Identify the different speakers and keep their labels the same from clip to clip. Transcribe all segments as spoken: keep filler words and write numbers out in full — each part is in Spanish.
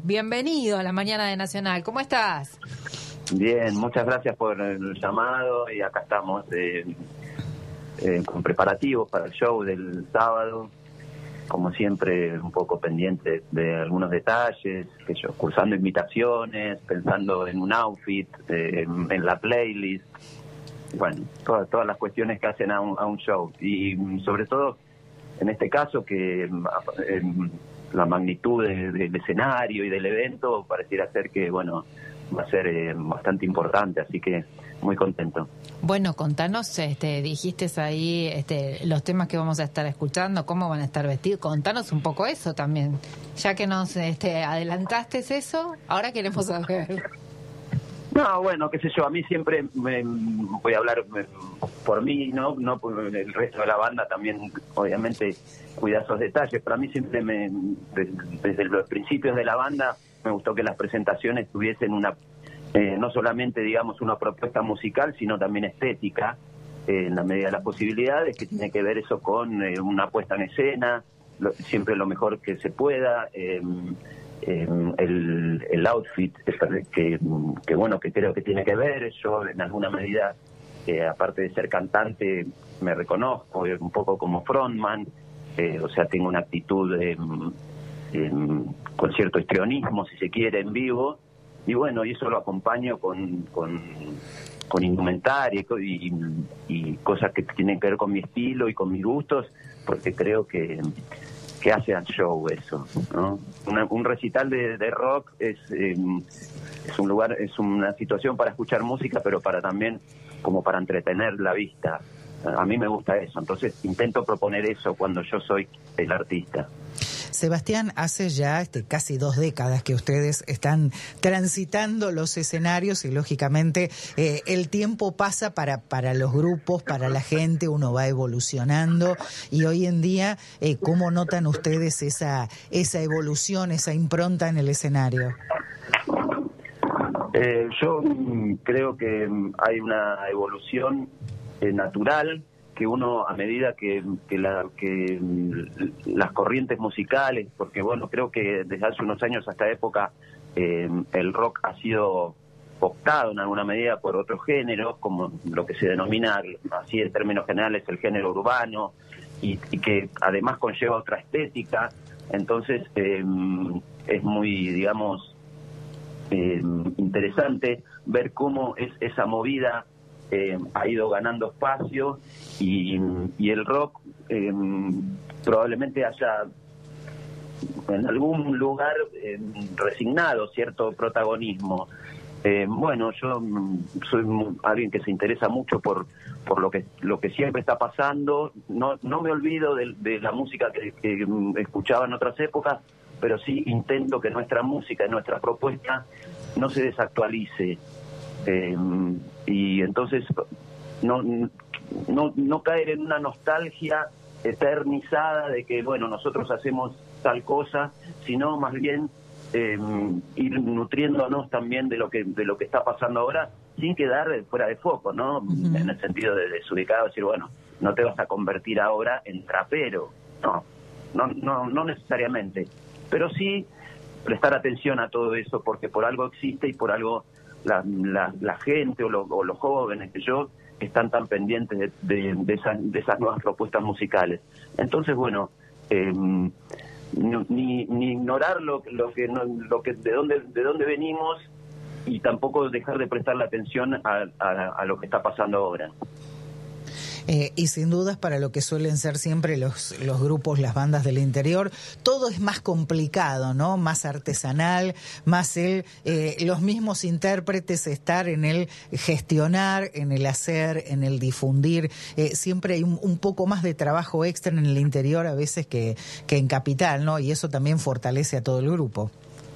Speaker 1: bienvenido a la mañana de Nacional. ¿Cómo estás?
Speaker 2: Bien, muchas gracias por el llamado y acá estamos eh, eh, con preparativos para el show del sábado. Como siempre, un poco pendiente de algunos detalles, que yo, cursando invitaciones, pensando en un outfit, eh, en la playlist, bueno, todas, todas las cuestiones que hacen a un, a un show. Y sobre todo, en este caso, que eh, la magnitud de, del escenario y del evento pareciera ser que, bueno, va a ser eh, bastante importante, así que muy contento.
Speaker 1: Bueno, contanos, este, dijiste ahí este, los temas que vamos a estar escuchando, cómo van a estar vestidos, contanos un poco eso también, ya que nos este, adelantaste eso, ahora queremos saber.
Speaker 2: No, bueno, qué sé yo, a mí siempre me, voy a hablar me, por mí, no no por el resto de la banda también, obviamente cuida esos detalles, pero a mí siempre me, desde los principios de la banda me gustó que las presentaciones tuviesen una Eh, no solamente, digamos, una propuesta musical, sino también estética, eh, en la medida de las posibilidades, que tiene que ver eso con eh, una puesta en escena, lo, siempre lo mejor que se pueda, eh, eh, el, el outfit, que, que bueno, que creo que tiene que ver, yo en alguna medida, eh, aparte de ser cantante, me reconozco eh, un poco como frontman, eh, o sea, tengo una actitud eh, eh, con cierto histrionismo, si se quiere, en vivo. Y bueno, y eso lo acompaño con, con, con indumentaria y, y, y cosas que tienen que ver con mi estilo y con mis gustos, porque creo que, que hace al show eso, ¿no? Una, un recital de, de rock es, eh, es un lugar, es una situación para escuchar música, pero para también como para entretener la vista. A mí me gusta eso, entonces intento proponer eso cuando yo soy el artista.
Speaker 3: Sebastián, hace ya este, casi dos décadas que ustedes están transitando los escenarios y lógicamente eh, el tiempo pasa para, para los grupos, para la gente, uno va evolucionando y hoy en día, eh, ¿cómo notan ustedes esa, esa evolución, esa impronta en el escenario?
Speaker 2: Eh, yo creo que hay una evolución eh, natural, que uno a medida que, que, la, que las corrientes musicales, porque bueno, creo que desde hace unos años a esta época eh, el rock ha sido optado en alguna medida por otros géneros, como lo que se denomina así en términos generales el género urbano, y, y que además conlleva otra estética, entonces eh, es muy, digamos, eh, interesante ver cómo es esa movida Eh, ha ido ganando espacio y, y el rock eh, probablemente haya en algún lugar eh, resignado cierto protagonismo. Eh, bueno, yo soy alguien que se interesa mucho por por lo que lo que siempre está pasando. No no me olvido de, de la música que, que escuchaba en otras épocas, pero sí intento que nuestra música, nuestra propuesta no se desactualice. Eh, y entonces no, no no caer en una nostalgia eternizada de que bueno, nosotros hacemos tal cosa, sino más bien eh, ir nutriéndonos también de lo que de lo que está pasando ahora sin quedar fuera de foco, ¿no? Uh-huh. En el sentido de desubicado, decir, bueno, no te vas a convertir ahora en trapero, no, no no no necesariamente, pero sí prestar atención a todo eso, porque por algo existe y por algo La, la, la gente o, lo, o los jóvenes que yo están tan pendientes de, de, de, esas, de esas nuevas propuestas musicales. Entonces, bueno, eh, ni, ni ignorar lo, lo que no, lo que de dónde de dónde venimos y tampoco dejar de prestarle atención a, a, a lo que está pasando ahora.
Speaker 3: Eh, y sin dudas para lo que suelen ser siempre los, los grupos, las bandas del interior, todo es más complicado, ¿no? Más artesanal, más el eh, los mismos intérpretes estar en el gestionar, en el hacer, en el difundir. Eh, siempre hay un, un poco más de trabajo extra en el interior a veces que, que en Capital, ¿no? Y eso también fortalece a todo el grupo.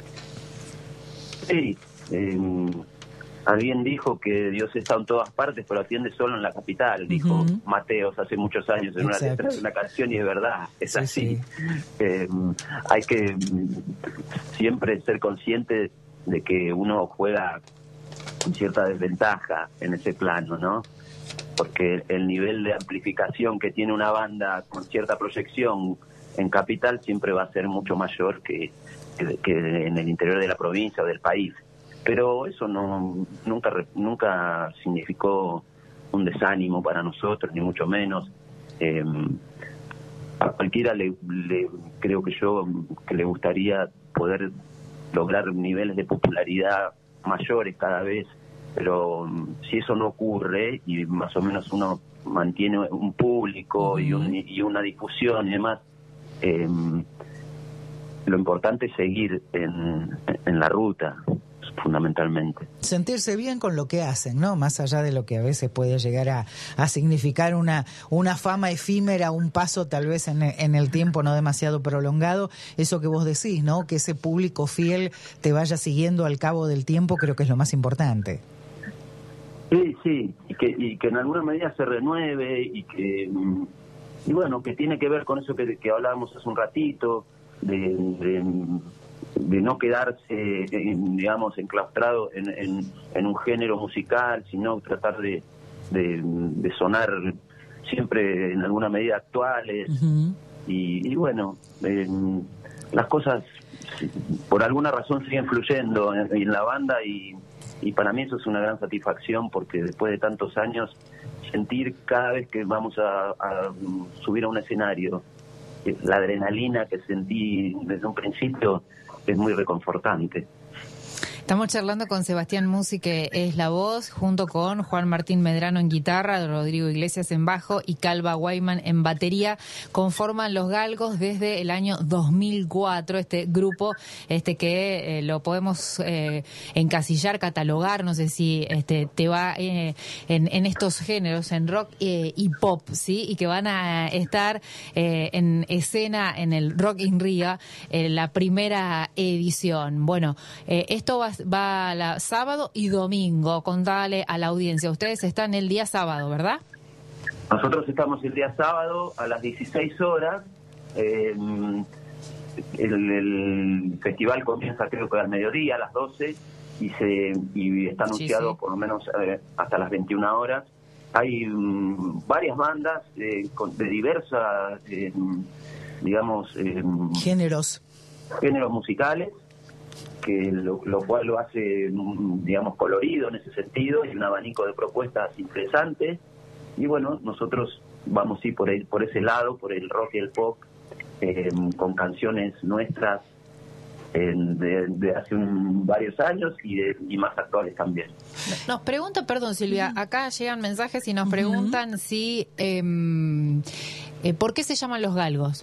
Speaker 2: Sí, eh... alguien dijo que Dios está en todas partes, pero atiende solo en la capital, dijo uh-huh. Mateos hace muchos años en una letra de una canción, y es verdad, es sí, así. Sí. Eh, hay que siempre ser consciente de que uno juega con cierta desventaja en ese plano, ¿no? Porque el nivel de amplificación que tiene una banda con cierta proyección en capital siempre va a ser mucho mayor que, que, que en el interior de la provincia o del país. Pero eso no nunca nunca significó un desánimo para nosotros, ni mucho menos. Eh, a cualquiera le, le creo que yo que le gustaría poder lograr niveles de popularidad mayores cada vez, pero si eso no ocurre y más o menos uno mantiene un público uh-huh. y, un, y una difusión y demás, eh, lo importante es seguir en, en la ruta, fundamentalmente.
Speaker 3: Sentirse bien con lo que hacen, ¿no? Más allá de lo que a veces puede llegar a, a significar una, una fama efímera, un paso tal vez en, en el tiempo no demasiado prolongado, eso que vos decís, ¿no? Que ese público fiel te vaya siguiendo al cabo del tiempo, creo que es lo más importante.
Speaker 2: Sí, sí, y que, y que en alguna medida se renueve y que, y bueno, que tiene que ver con eso que, que hablábamos hace un ratito, de, de, de no quedarse, en, digamos, enclaustrado en, en, en un género musical, sino tratar de, de, de sonar siempre en alguna medida actuales. Uh-huh. y, y bueno, eh, las cosas por alguna razón siguen fluyendo en, en la banda y Y para mí eso es una gran satisfacción, porque después de tantos años, sentir cada vez que vamos a, a subir a un escenario, la adrenalina que sentí desde un principio es muy reconfortante.
Speaker 1: Estamos charlando con Sebastián Musi, que es la voz, junto con Juan Martín Medrano en guitarra, Rodrigo Iglesias en bajo y Calva Guayman en batería. Conforman Los Galgos desde el año dos mil cuatro, este grupo este que eh, lo podemos eh, encasillar, catalogar, no sé si este te va eh, en, en estos géneros, en rock eh, y pop, ¿sí? Y que van a estar eh, en escena en el Rock in Rio, eh, la primera edición. Bueno, eh, esto va a va la, sábado y domingo. Contale a la audiencia, ustedes están el día sábado, ¿verdad?
Speaker 2: Nosotros estamos el día sábado a las dieciséis horas. Eh, el, el festival comienza creo que al mediodía, a las doce, y se y está anunciado sí, sí. por lo menos eh, hasta las veintiuna horas. Hay um, varias bandas eh, con, de diversas, eh, digamos, eh,
Speaker 3: géneros
Speaker 2: géneros musicales, que lo, lo cual lo hace, digamos, colorido en ese sentido, y un abanico de propuestas interesantes. Y bueno, nosotros vamos sí por el, por ese lado, por el rock y el pop, eh, con canciones nuestras eh, de, de hace un, varios años y, de, y más actuales también.
Speaker 1: Nos pregunta, perdón Silvia, acá llegan mensajes y nos preguntan uh-huh. si eh, eh, ¿por qué se llaman Los Galgos?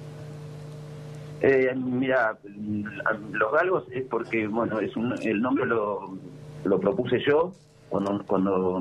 Speaker 2: Eh, mira, Los Galgos es porque, bueno, es un, el nombre lo, lo propuse yo cuando, cuando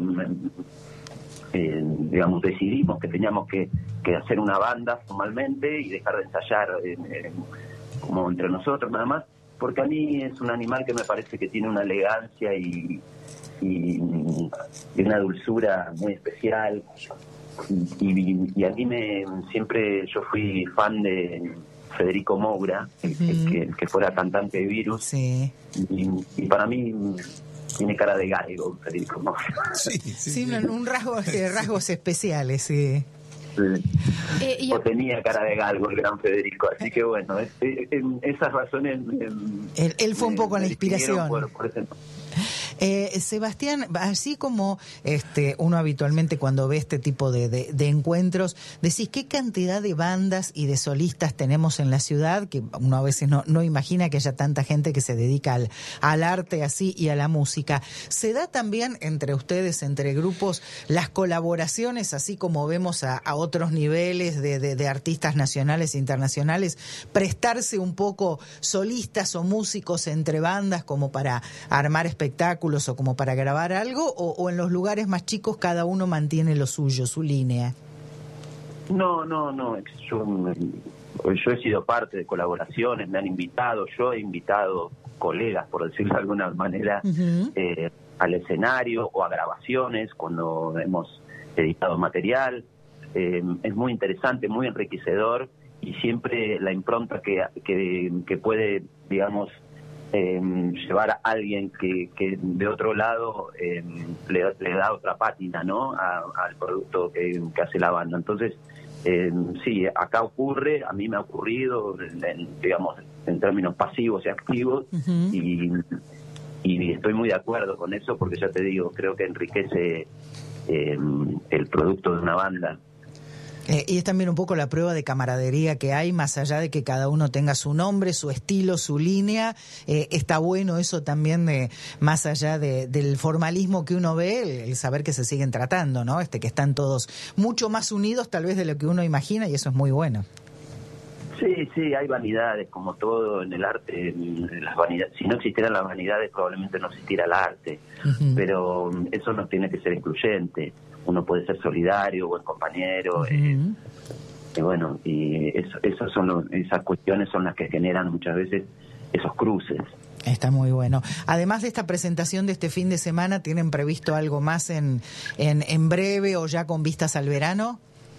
Speaker 2: eh, digamos, decidimos que teníamos que, que hacer una banda formalmente y dejar de ensayar eh, eh, como entre nosotros nada más, porque a mí es un animal que me parece que tiene una elegancia y, y, y una dulzura muy especial, y, y, y a mí me siempre yo fui fan de Federico Moura, uh-huh. el, que, el que fuera cantante de Virus,
Speaker 3: sí.
Speaker 2: y, y para mí tiene cara de galgo Federico Moura.
Speaker 3: Sí, sí, sí, sí. Un rasgo, rasgos especiales, sí.
Speaker 2: Sí. Eh, y... o tenía cara de galgo el gran Federico, así que bueno, es, es, es, esas razones eh,
Speaker 3: él, él fue un poco la inspiración
Speaker 2: por, por ese...
Speaker 3: Eh, Sebastián, así como este uno habitualmente cuando ve este tipo de, de, de encuentros, decís qué cantidad de bandas y de solistas tenemos en la ciudad, que uno a veces no, no imagina que haya tanta gente que se dedica al, al arte así y a la música. ¿Se da también entre ustedes, entre grupos, las colaboraciones, así como vemos a, a otros niveles de, de, de artistas nacionales e internacionales, prestarse un poco solistas o músicos entre bandas como para armar espectáculos o como para grabar algo, o, o en los lugares más chicos cada uno mantiene lo suyo, su línea?
Speaker 2: No, no, no. Yo, yo he sido parte de colaboraciones, me han invitado, yo he invitado colegas, por decirlo de alguna manera, uh-huh. eh, al escenario o a grabaciones cuando hemos editado material. Eh, es muy interesante, muy enriquecedor, y siempre la impronta que, que, que puede, digamos, Eh, llevar a alguien que, que de otro lado eh, le, le da otra pátina, ¿no?, a, al producto que, que hace la banda. Entonces, eh, sí, acá ocurre, a mí me ha ocurrido, en, digamos, en términos pasivos y activos, uh-huh. y, y estoy muy de acuerdo con eso, porque ya te digo, creo que enriquece eh, el producto de una banda.
Speaker 3: Eh, y es también un poco la prueba de camaradería que hay, más allá de que cada uno tenga su nombre, su estilo, su línea. Eh, está bueno eso también, de más allá de, del formalismo que uno ve, el, el saber que se siguen tratando, ¿no? Este, que están todos mucho más unidos tal vez de lo que uno imagina, y eso es muy bueno.
Speaker 2: Sí, sí, hay vanidades, como todo en el arte. En las vanidades, si no existieran las vanidades, probablemente no existiera el arte. Uh-huh. Pero eso no tiene que ser excluyente. Uno puede ser solidario, buen compañero. Uh-huh. eh, y bueno, y eso, eso son los, esas cuestiones son las que generan muchas veces esos cruces.
Speaker 3: Está muy bueno. Además de esta presentación de este fin de semana, ¿tienen previsto algo más en, en, en breve o ya con vistas al verano?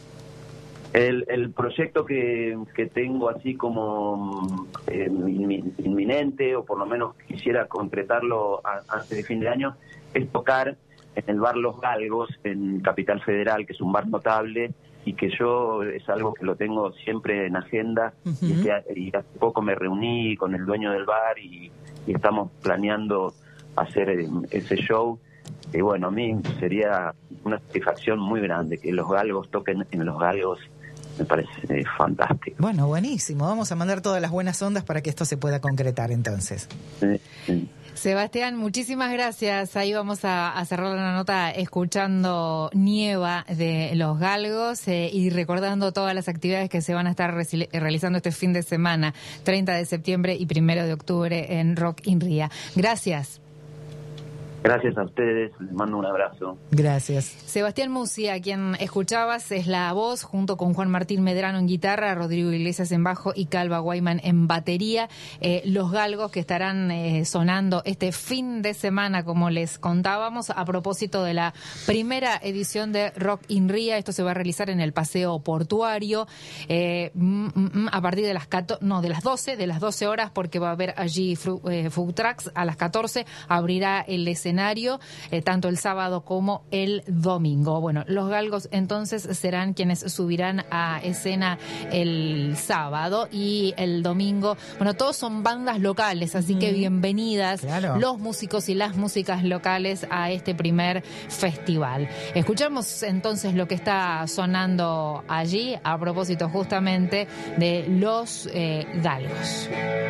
Speaker 2: El, el proyecto que, que tengo así como eh, inminente, o por lo menos quisiera concretarlo a, antes de fin de año, es tocar en el bar Los Galgos, en Capital Federal, que es un bar notable, y que yo es algo que lo tengo siempre en agenda. Uh-huh. y, que, y hace poco me reuní con el dueño del bar y, y estamos planeando hacer ese show. Y bueno, a mí sería una satisfacción muy grande que Los Galgos toquen en Los Galgos. Me parece eh, fantástico.
Speaker 3: Bueno, buenísimo. Vamos a mandar todas las buenas ondas para que esto se pueda concretar entonces.
Speaker 2: Sí, sí.
Speaker 1: Sebastián, muchísimas gracias. Ahí vamos a, a cerrar la nota escuchando Nieva de Los Galgos eh, y recordando todas las actividades que se van a estar reci- realizando este fin de semana, treinta de septiembre y primero de octubre en Rock in Ria. Gracias.
Speaker 2: Gracias a ustedes, les mando un abrazo.
Speaker 3: Gracias.
Speaker 1: Sebastián Musi, a quien escuchabas, es la voz, junto con Juan Martín Medrano en guitarra, Rodrigo Iglesias en bajo y Calva Guayman en batería. Eh, los Galgos que estarán eh, sonando este fin de semana, como les contábamos, a propósito de la primera edición de Rock in Ria. Esto se va a realizar en el Paseo Portuario eh, mm, mm, a partir de las catorce, no, de las doce, de las doce horas, porque va a haber allí fru, eh, food trucks. A las catorce abrirá el escenario. Eh, tanto el sábado como el domingo. Bueno, los Galgos entonces serán quienes subirán a escena el sábado y el domingo. Bueno, todos son bandas locales, así mm. que bienvenidas claro. los músicos y las músicas locales a este primer festival. Escuchamos entonces lo que está sonando allí a propósito justamente de los eh, Galgos.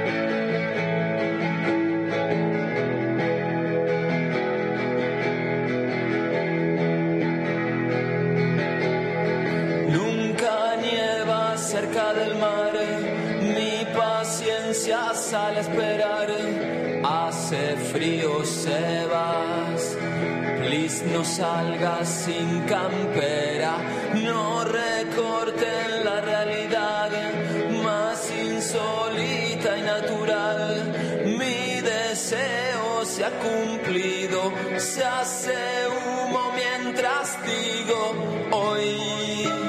Speaker 4: Cerca del mar, mi paciencia sale a esperar. Hace frío, Sebas, please no salgas sin campera. No recorten la realidad más insólita y natural. Mi deseo se ha cumplido, se hace humo mientras digo hoy.